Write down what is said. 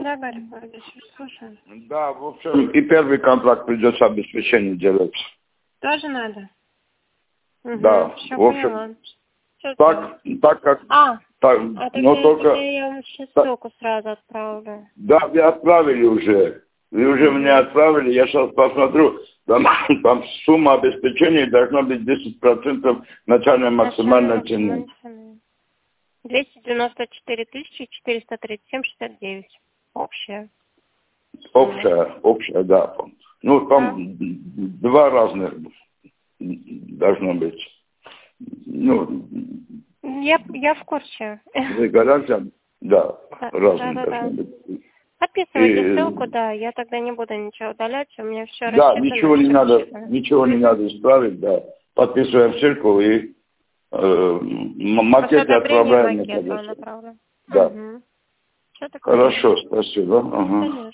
Да, Гарри Борисович, слушаем. Да, в общем, и первый контракт придется обеспечение делать. Тоже надо? Угу, Да, все в общем, поняла. Всё так как... тогда но только... я вам сейчас ссылку сразу отправлю. Да, вы отправили уже. Вы уже мне отправили, я сейчас посмотрю. Там сумма обеспечения должна быть 10% начальной максимальной цены. 294 437,69. Общая. Общая, да. Ну, там два разных должно быть. Ну, я в курсе. Вы говорите, да, разные должны быть. Подписывайте ссылку, да, я тогда не буду ничего удалять, у меня все Да, рассчитано. ничего не надо исправить, да. Подписываем ссылку и макет отправляем. Макет вам направлю. Да. Все такое. Хорошо, спасибо. Ага.